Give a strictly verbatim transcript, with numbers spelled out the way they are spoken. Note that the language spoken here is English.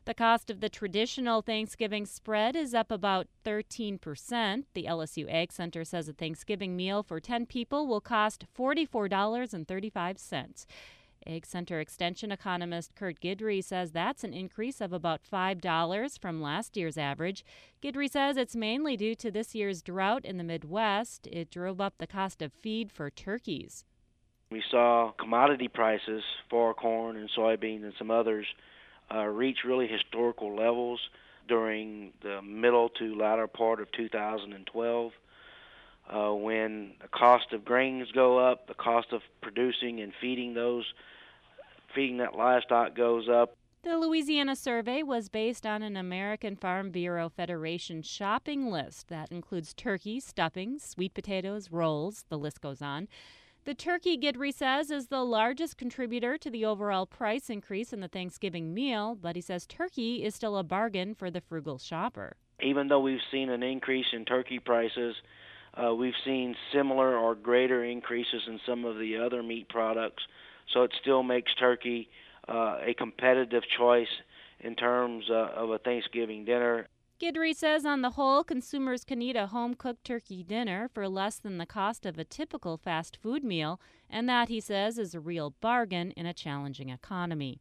The cost of the traditional Thanksgiving spread is up about thirteen percent. The L S U Ag Center says a Thanksgiving meal for ten people will cost forty-four dollars and thirty-five cents. Ag Center Extension economist Kurt Guidry says that's an increase of about five dollars from last year's average. Guidry says it's mainly due to this year's drought in the Midwest. It drove up the cost of feed for turkeys. We saw commodity prices for corn and soybeans and some others uh, reach really historical levels during the middle to latter part of two thousand twelve. Uh, when the cost of grains go up, the cost of producing and feeding those, feeding that livestock goes up. The Louisiana survey was based on an American Farm Bureau Federation shopping list that includes turkey, stuffing, sweet potatoes, rolls, the list goes on. The turkey, Guidry says, is the largest contributor to the overall price increase in the Thanksgiving meal, but he says turkey is still a bargain for the frugal shopper. Even though we've seen an increase in turkey prices, Uh, we've seen similar or greater increases in some of the other meat products, so it still makes turkey uh, a competitive choice in terms uh, of a Thanksgiving dinner. Guidry says on the whole, consumers can eat a home-cooked turkey dinner for less than the cost of a typical fast food meal, and that, he says, is a real bargain in a challenging economy.